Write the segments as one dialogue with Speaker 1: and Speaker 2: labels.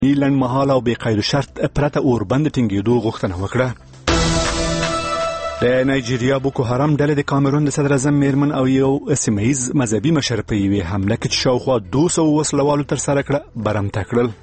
Speaker 1: لنډمهاله او بې قید شرط پرته اوربند ټینګېدو غوښتنه وکړه. د نایجیریا بوکو حرام ډلې د کامرون د صدر اعظم میرمن او یو سیمه ییز مذهبي مشر په یوې حمله کې چې شاوخوا 200 وسلوالو ترسره کړه برمته کړل.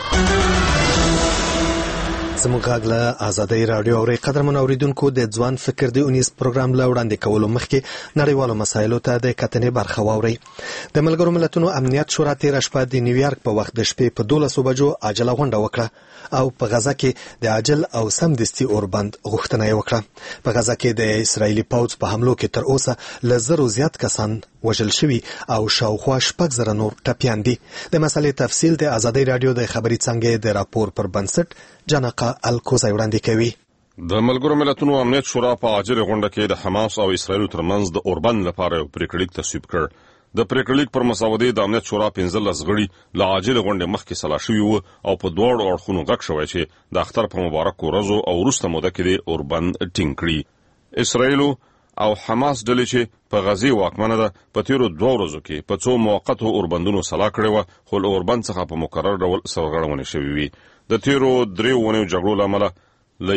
Speaker 2: زموږ غږ له آزادۍ راډیو اورئ. قدرمنو اوریدونکو، د ځوان فکر د اونیز پروګرام له وړاندې کولو مخکې نړیوالو مسایلو ته د کتنې برخه واورئ. د ملګرو ملتونو امنیت شورا تېره شپه د نیویارک په وخت د شپې په 12 بجو عاجله غونډه وکړه او په غزه کې د عاجل او سمدستي اوربند غوښتنه یې وکړه. په غزه کې د اسرایلي پوځ په حملو کې تر اوسه له 1000 زیات کسان وژل شوي او شاوخوا 6,000 نور ټپیان دي. د مسلې تفصیل د آزادۍ راډیو د خبري څنګه د راپور پر بنسټ جنقه الکوزای وړاندې کوي.
Speaker 3: د ملګرو ملتونو امنیت شورا په عاجله غونډه کې د حماس او اسرایل ترمنځ د اوربند لپاره یو پریکړلیک تصویب کړ. د پریکړلیک پر مسودې د امنیت شورا 15 غړي له عاجله غونډې مخکې سلا شوي وو او په دواړو اړخونو غږ شوی چې د اختر په مبارک ورځو او وروسته موده کې د اوربند ټینګ کړي. اسرایل او حماس ډلې چې په غزه واکمنه ده په تیرو 2 ورځو کې په څو موقتو اوربندونو سلا کړې و، خو له اوربند څخه په مکرر ډول سرغړونې شوې وي. د تیرو 3 ونیو جګړو لامل له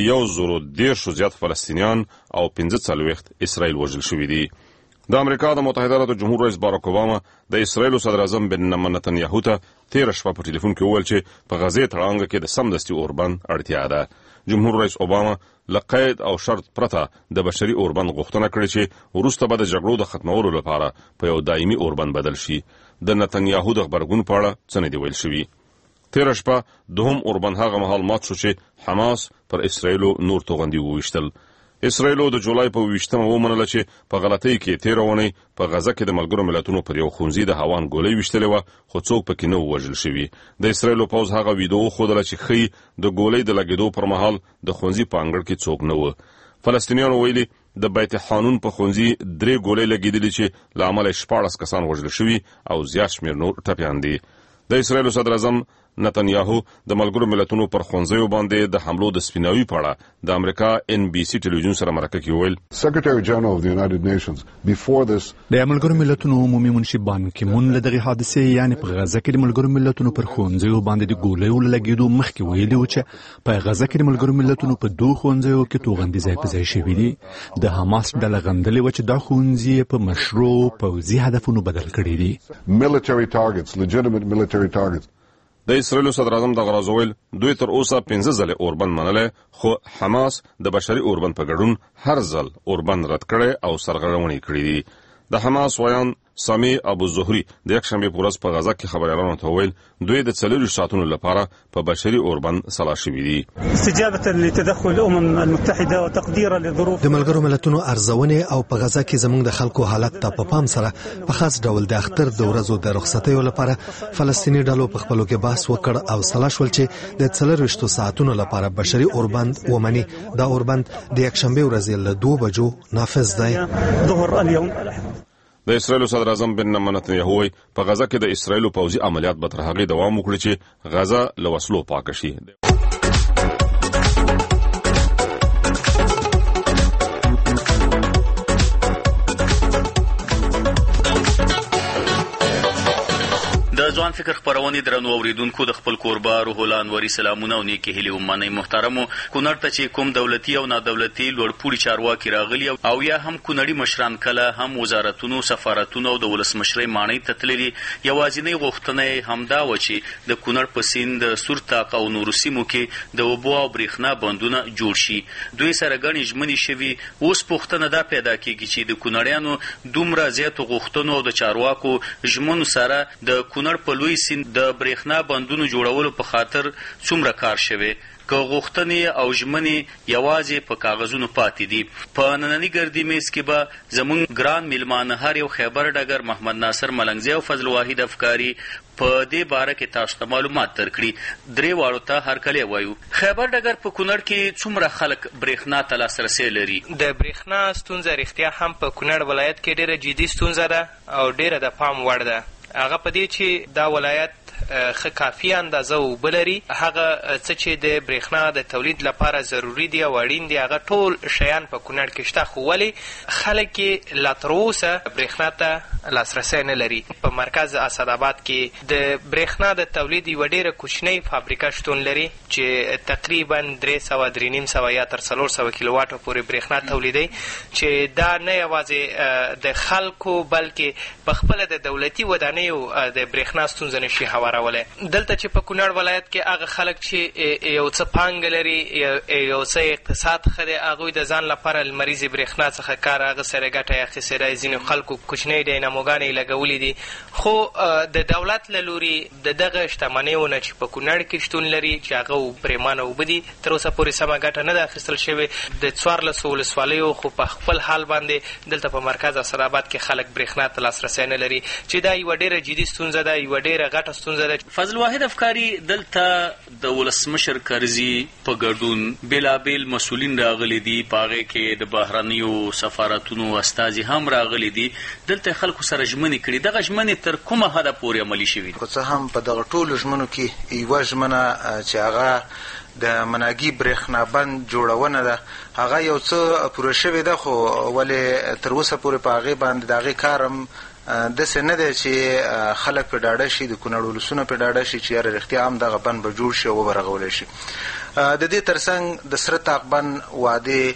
Speaker 3: 110 زیات فلسطینیان او 45 اسرایل وژل شوي دي. د امریکا د متحده ایالاتو جمهور رئیس باراک اوباما د اسرایل صدر اعظم بنیامین نتنیاهو ته تیره شپه په ټلیفون کې وویل چې په غزه تړانګه کې د سمدستي اوربند اړتیا ده. جمهور رئیس اوباما له قید او شرط پرته د بشري اوربند غوښتنه کړې چې وروسته به د جګړو د ختمولو لپاره په یو دایمي اوربند بدل شي. د نتنیاهو د خبرګون په اړه څه نه دی ویل شوي. تیره شپه دوهم اوربند هغه مهال مات شو چې حماس پر اسرایل نور توغندي وویشتل. اسرایل د جولای په 20مه ومنله چې په غلطۍ کې تیره ونی په غزه کې د ملګرو ملتونو پر یو ښوونځي د هوان ګولۍ ویشتلې وه، خو څوک پکې نه وژل شوي. د اسرایل پوځ هغه ویډیو ښودله چې ښیي د ګولۍ د لګېدو پر مهال د ښوونځي په انګړ کې څوک نه و. فلسطینیانو ویلي د بیت حانون په ښوونځي 3 ګولۍ لګېدلې چې له امله 14 کسان وژل شوي او زیات شمېر نور ټپیان دي. د اسرایل صدر اعظم نتنیاهو د ملګرو ملتونو پر ښوونځیو باندې د حملو د سپیناوي په اړه د امریکا NBC ټلویزیون سره مرکه کې ویل،
Speaker 4: Secretary General of the United Nations before this
Speaker 1: د ملګرو ملتونو عمومي منشي بان کی مون له دغه حادثې یعنی په غزه کې د ملګرو ملتونو پر ښوونځیو باندې د ګولیو لګیدو مخکې ویلي و چې په غزه کې د ملګرو ملتونو په 2 ښوونځیو کې توغندي ځای په ځای شوي دي. د حماس ډله غندلې و چې دا ښوونځي په مشروع پوځي هدفونو بدل کړي دي.
Speaker 4: military targets, legitimate military targets.
Speaker 3: د اسرایل صدر اعظم د غرازویل دوی تر اوسه 15 ځله اوربند منله، خو حماس د بشري اوربند په ګډون هر ځل اوربند رد کړي او سرغړونې کړې دي. د حماس ویان سامي ابو زهري د یکشنبه په ورځ په غزه کې خبريالانو ته ویل دوی د 40 ساعتونو لپاره په بشري اوربند سلا شوي دي.
Speaker 5: استجابه لتدخل الامم المتحده وتقديرا لظروف
Speaker 2: د ملګرو ملتونو ارزونه او په غزه کې زموږ د خلکو حالت ته په پام سره په خاص ډول د اختر د ورځو د رخصتیو لپاره فلسطیني ډلو په خپلو کې بحث وکړ او سلا شول چې د 40 ساعتونو لپاره بشري اوربند ومني. دا اوربند د یکشنبه ورځ له 2 بجو نافذ دی.
Speaker 5: ظهر اليوم
Speaker 3: د اسرایل صدر اعظم بنیامین نتنیاهو په غزه کې د اسرایل پوځي عملیات به تر هغه دوام وکړي چې غزه له وسلو پاک شي.
Speaker 6: د ځوان فکر خبرونه درنو اوریدونکو د خپل کوربه روح الانوري سلامونه او نیکی هیله ومنئ. محترمو، کونړ ته چې کوم دولتي او نادولتي لوړپوړي چارواکي راغلي او یا هم کونړي مشران کله هم وزارتونو، سفارتونو او د ولسمشرۍ ماڼۍ ته تللي، یوازینۍ غوښتنه همدا و چې د کونړ په سیند سورتاق او نورو سیمو کې د اوبو او برېښنا بندونه جوړ شي. دوی سره ګڼې ژمنې شوي. اوس پوښتنه دا پیدا کېږي چې د کونړیانو دومره زیاتو غوښتنو او د چارواکو ژمنو سره د کونړ په لوی سیند د برېښنا بندونو جوړولو په خاطر څومره کار شوی که غوښتنې او ژمنې یوازې په کاغذونو پاتې دي. په ننني ګردي میز کې به زموږ ګران میلمانه هر یو خیبر ډګر محمد ناصر ملنګزی او فضل واحد افکاري په دې باره کې تاسو ته معلومات درکړي. درې واړو ته هرکلی وایو. خیبر ډګر په کونړ کې څومره خلک برېښنا ته لاسرسی لري؟
Speaker 7: د برېښنا ستونزه رښتیا هم په کونړ ولایت کې ډېره جدي ستونزه ده او ډېره د پام وړ ده. هغه په دې چې دا ولایت ښه کافي اندازه اوبه لري. هغه څه چې د برېښنا د تولید لپاره ضروري دي او اړین دي هغه ټول شیان په کونړ کې شته، خو ولې خلک یې لا تر اوسه برېښنا ته لاسرسی نه لري. په مرکز اسداباد کې د برېښنا د تولید یوه ډېره کوچنۍ فابریکه شتون لري چې تقریبا 300 یا تر 400 کیلوواټو پورې برېښنا تولیدوي، چې دا نه یوازې د خلکو بلکې په خپله د دولتي ودانیو د برېښنا ستونزه نشي هوارولی. دلته چې په کونړ ولایت کې هغه خلک چې یو څه پانګه لري، یو څه اقتصاد ښه دی، هغوی د ځان لپاره لمریزې برېښنا څخه کار هغه سره ګټه یې اخیستې ده. ځینې خلکو کوچنۍ ډیناموګانې یې لګولي دي، خو د دولت له لوري د دغه شتمنیو نه چې په کونړ کې شتون لري چې هغه پرېمانه اوبه دي تر اوسه پورې سمه ګټه نه ده اخیستل شوې. د 14 ولسوالیو خو په خپل حال باندې دلته په مرکز اسداباد کې خلک برېښنا ته لاسرسی نه لري، چې دا یوه ډېره جدي ستونزه ده، یوه ډېره غټه ستونزه ده.
Speaker 6: فضل واحد افکاري، دلته د ولسمشر کرزي په ګډون بېلابېل مسؤلین راغلي دي، په هغې کې د بهرنیو سفارتونو استازي هم راغلي دي. دلته خلکو سره ژمنې کړي، دغه ژمنې تر کومه حده پورې عملي شوي؟
Speaker 8: خو څه هم په دغه ټولو ژمنو کې یوه ژمنه چې هغه د مناګي برېښنا بند جوړونه ده، هغه یو څه پوره شوې ده، خو ولې تر اوسه پورې په هغې باندې د هغې کار هم داسې نه دی چې خلک پرې ډاډه شي، د کونړ ولسونه پرې ډاډه شي چې یاره رښتیا هم دغه بند به جوړ شي او وبرغولی شي. د دې ترڅنګ د سره طاق بند وعدې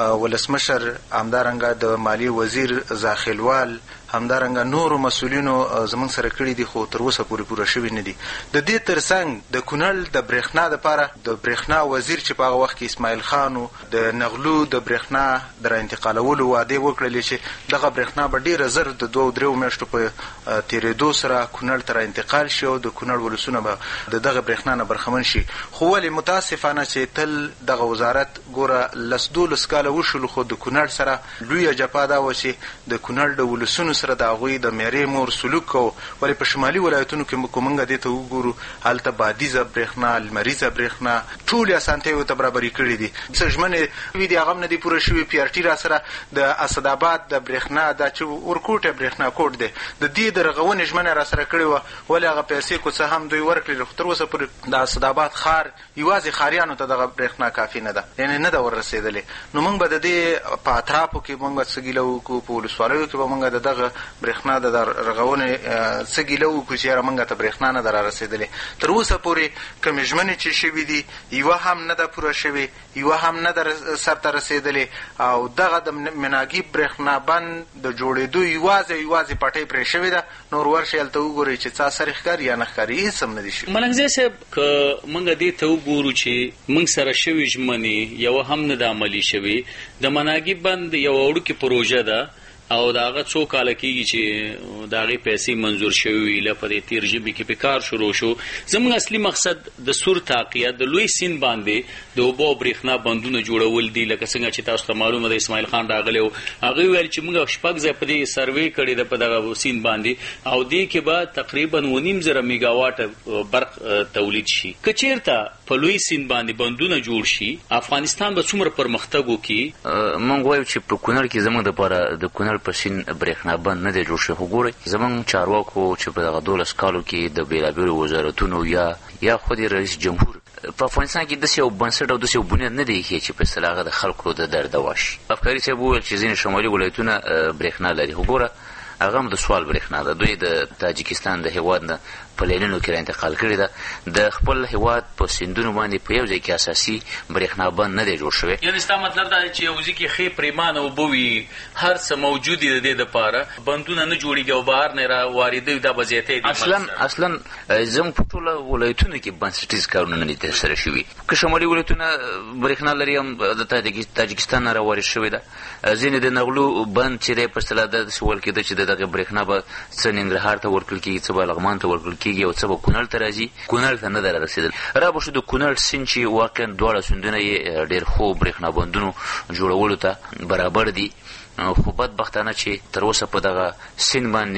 Speaker 8: ولسمشر، همدارنګه د مالی وزیر زاخیلوال، همدارنګه نورو مسؤلینو زموږ سره کړي دي، خو تر اوسه پورې پوره شوي نه دي. د دې ترڅنګ د کونړ د برېښنا دپاره د برېښنا وزیر چې په هغه وخت کې اسماعیل خان و، د نغلو د برېښنا د راانتقالولو وعدې وکړلې چې دغه برېښنا به ډېره زر د 2-3 میاشتو په تېرېدو سره کونړ ته راانتقال شي او د کونړ ولسونه به د دغه برېښنا نه برخمن شي. خو ولې متاسفانه چې تل دغه وزارت ګوره 10-12 کاله وشولو، خو د کونړ سره لویه جفا دا وه چې د کونړ د ولسونو سره د هغوی د میرې مور سلوک کوو. ولې په شمالي ولایتونو کې موږ دې ته وګورو، هلته بادیزه برېښنا، لمریزه برېښنا، ټولې اسانتیاوې ورته برابرې کړي دي. څه ژمنې وي دي هغه هم نه دي پوره شوي. پي آر ټي را سره د اسداباد د برېښنا دا چې ورکوټه برېښنا کوټ دی، د دې د رغونې ژمنه را سره کړې وه، ولې هغه پیسې کو څه هم دوی ورکړي، خو تر اوسه پورې د اسداباد ښار یوازې ښاریانو ته دغه برېښنا کافي نه ده، یعنې نه ده وررسېدلې. نو موږ به د دې په اطرافو کې موږ څه ګیله وکړو، په ولسوالیو کې به موږ د دغه برېښنا د رغونې څه ګیله وکړو چې یاره موږ ته برېښنا نه ده را رسېدلې. تر اوسه پورې کومې ژمنې چې شوي دي یوه هم نه ده پوره شوې، یوه هم نه ده سرته رسېدلې. او دغه د مناګي برېښنا بند د جوړېدو یوازې پټۍ پرې شوې ده. نور ورشئ هلته وګورئ چې څه اثر ښکاري یا نه ښکاري، هېڅ هم نه دي شوي.
Speaker 6: ملنګزی صاحب، که موږ دې ته وګورو چې موږ سره شوي ژمنې یوه هم نه ده عملي شوې. د مناګي بند یوه وړوکې پروژه ده او د هغه څو کاله کېږي چې د هغې پیسې منظور شوي وي، له په دې تېر ژبې کې پې کار شروع شو. زموږ اصلي مقصد د سور تاقیه د لوی سیند باندې د اوبو او برېښنا بندونه جوړول دي. لکه څنګه چې تاسو ته معلومه ده اسماعیل خان راغلی و، هغوی ویل چې موږ 6 ځای په دې سروې کړې ده په دغه سیند باندې، او دې کې به تقریبا 2.5 میګاواټه برق تولید شي. که چېرته په لوی سیند باندې بندونه جوړ شي، افغانستان به څومره پرمختګ وکړي.
Speaker 9: موږ وایو چې په کونړ کې زموږ دپاره د کونړ په سیند برېښنا بند نه دی جوړ شوی. خو ګورئ زموږ چارواکو چې په دغه 12 کالو کې د بېلابېلو وزارتونو یا خود رئیس جمهور په افغانستان کې داسې یو بنسټ او داسې یو بنیاد نه دی ایښی چې په اصطلاح هغه د خلکو د درد دوا شي. افکاري صاحب وویل چې ځینې شمالي ولایتونه برېښنا لري، خو ګوره هغه هم د سوال برېښنا ده. دوی د تاجکستان د هېواد نه په لینونو کې را انتقال کړې ده. د خپل هېواد په سیندونو باندې په یو ځای کې اساسي برېښنا بند نه دی جوړ شوی.
Speaker 6: یعنې ستا مطلب دا دی چې یو ځای کې ښې پرېمانه اوبه وي، هر څه موجود دي د دې دپاره، بندونه نه جوړېږي او بهر نه را واردوي، دا به زیاتی دي.
Speaker 9: اصلا زموږ په ټوله ولایتونو کې بنسټیز کارونه نه دي ترسره شوي. که شمالي ولایتونه برېښنا لري هم د تاجکستان نه راوارد شوې ده. ځینې د نغلو بند چې دی په اصطلاح داسې ویل کېده چې د دغه برېښنا به څه ننګرهار ته ورکړل کېږي، څه به لغمان ته ورکړل کېږي او څه به کونړ ته راځي. کونړ ته نه ده رارسېدل. را به شو د کونړ سیند چې واقعا دواړه سیندونه یې ډېر ښو برېښنا بندونو جوړولو ته برابر دي، خو بدبختانه چې تر اوسه په دغه سیند باندې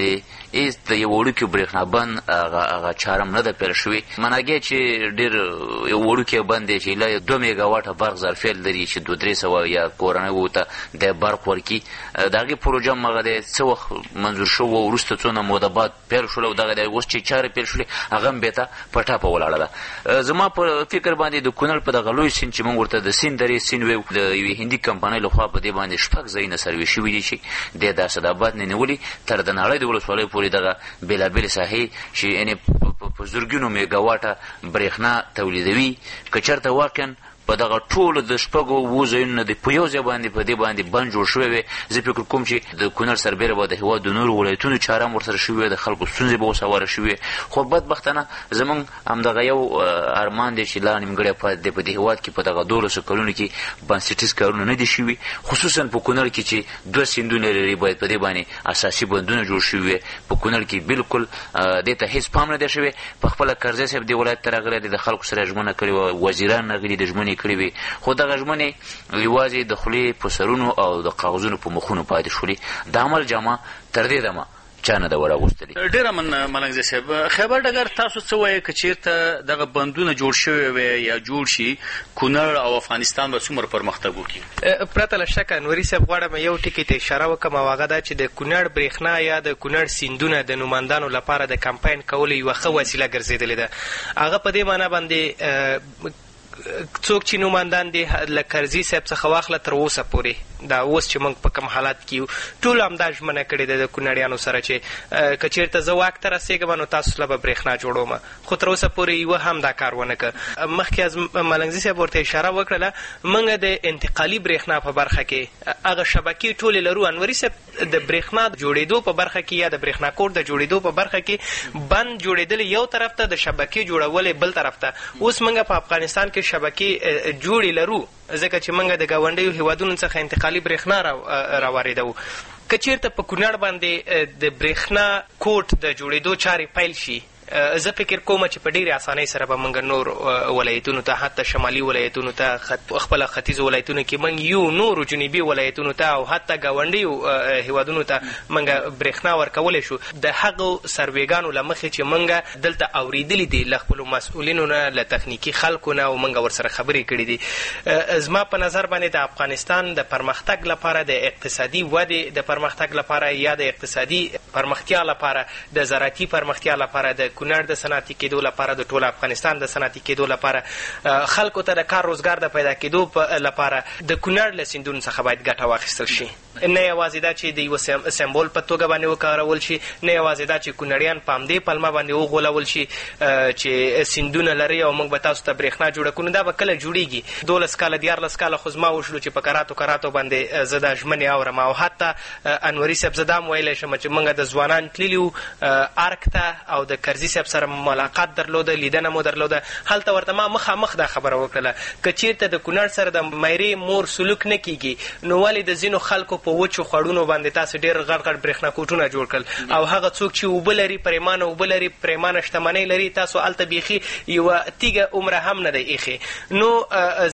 Speaker 9: هیڅ د یو وړوکي برېښنا بند هغه چاره هم نه ده پیل شوې. مناګې چې ډېر یو وړوکی بند دی چې له 2 میګاواټه برق ظرفیت لري چې 200-300 یا کورنیو ته د برق ورکړي، د هغې پروژه هم هغه دی څه وخت منظور شو و، وروسته څونه موده بعد پیل شول او دغه دی اوس چې چارې پیل شولې هغه هم بېرته په ټاپه ولاړه ده. زما په فکر باندې د کونړ په دغه لوی سیند چې موږ ورته د سیند درې سیند ویو، د یوې هندي کمپنۍ لخوا په دې باندې 6 ځایونه سروې شوي دي چې دی د اسداباد نه نیولي تر د نړۍ د ولسوالیو پورې دغه بېلابېلې ساحې چې یعنې په زرګونو میګاواټه برېښنا تولیدوي. که چېرته واقعا په دغه ټولو د 6 ځایونو نه په یو ځای باندې په دې باندې بند جوړ شوی وی، زه فکر کوم چې د کونړ سربیره به د هېواد د نورو ولایتونو چاره هم ورسره شوې وي، د خلکو ستونزې به اوس هواره شوې. خو بدبختانه زموږ همدغه یو ارمان دی چې لا نیمګړی پاتې دی په دې هېواد کې په دغه 12 کلونو کې بنسټیز کارونه نه دي شوي، خصوصا په کونړ کې چې 2 سیندونه لري، باید په دې باندې اساسي بندونه جوړ شوي وي. په کونړ کې بالکل دې ته هېڅ پام نه دی شوی. په خپله کرزی صاحب دې ولایت ته راغلی دی، د خلکو سره ژمنه کړې وه، وزیران راغلي دي ژمنې کړې وي، خو دغه ژمنې یوازې د خولې په سرونو او د کاغذونو په مخونو پاتې شولې. د عمل جامه تر دې دمه چا نه ده وراغوستلې.
Speaker 6: ډېره ملنګزی صاحب، خیبر ډګر تاسو څه وایئ که چېرته دغه بندونه جوړ شوي وي یا جوړ شي، کونړ او افغانستان به څومره پرمختګ وکړي؟
Speaker 7: پرته له شکه انوري صاحب غواړم یو ټکي ته اشاره وکړم، او هغه دا چې د کونړ برېښنا یا د کونړ سیندونه د نوماندانو لپاره د کمپاین کولو یوه ښه وسیله ګرځېدلې ده. هغه په دې معنی باندې څوک چې نوماندان دي له کرزي صاحب څخه واخله تر اوسه پورې دا اوس چې موږ په کوم حالات کې یو ټول همدا ژمنه کړې ده د کونړیانو سره چې که چېرته زه واک ته رسېږم نو تاسو له به برېښنا جوړوم، خو تر اوسه پورې یوه هم دا کار ونه کړه. مخکې از ملنګزي صاحب ورته اشاره وکړله، موږ د انتقالي برېښنا په برخه کې هغه شبکې ټولې لرو. انوري صاحب د برېښنا د جوړېدو په برخه کې یا د برېښنا کوډ د جوړېدو په برخه کې بند جوړېدل یو طرف ته، د شبکې جوړول بل طرف ته. اوس موږ په افغانستان کې شبکې جوړې لرو ځکه چې موږ د ګاونډیو هېوادونو څخه انتقالي برېښنا راواردوو. که چېرته په کونړ باندې د برېښنا کوټ د جوړېدو چارې پیل شي، زه فکر کوم چې په ډېرې اسانۍ سره به موږ نور ولایتونو ته، حتی شمالي ولایتونو ته، خپله ختیځو ولایتونو کې موږ یو نورو جنوبي ولایتونو ته او حتی ګاونډیو هېوادونو ته موږ برېښنا ورکولی شو، د هغو سروېګانو له مخې چې موږ دلته اورېدلي دي له خپلو مسؤلینو نه، له تخنیکي خلکو نه، او موږ ورسره خبرې کړي دي. زما په نظر باندې د افغانستان د پرمختګ لپاره، د اقتصادي ودې د پرمختګ لپاره یا د اقتصادي پرمختیا لپاره، د زراعتي پرمختیا لپاره، د کونړ د صنعتي کېدو لپاره، د ټول افغانستان د صنعتي کېدو لپاره، خلکو ته د کار روزګار د پیدا کېدو لپاره د کونړ له سیندونو څخه باید ګټه واخیستل شي. نه یوازې دا چې د یوه سمبول په توګه باندې وکارول شي، نه یوازې دا چې کونړیان په همدې پلمه باندې وغولول شي چې سیندونه لري او موږ به تاسو ته برېښنا جوړه کړو. دا به کله جوړېږي؟ 12 کاله 14 کاله خو زما وشلو چې په کراتو باندې زه دا ژمنې اورم، او حتی انوري صاحب زه دا هم ویلی شم چې موږ د ځوانان تللي وو ارک ته او د کرزي صاحب سره ملاقات درلوده، لیدنه مو درلوده، هلته ورته ما مخامخ دا خبره وکړله که چېرته د کونړ سره د میرې مور سلوک نه کېږي نو ولې د ځینو خلکو په وچو خوړونو باندې تاسو ډېر غټ غټ برېښنا کوټونه جوړ کړل، او هغه څوک چې اوبه لري، پرېمانه اوبه لري، پرېمانه شتمنۍ لري، تاسو هلته بیخي یوه تیږه عمره هم نه دی ایښې. نو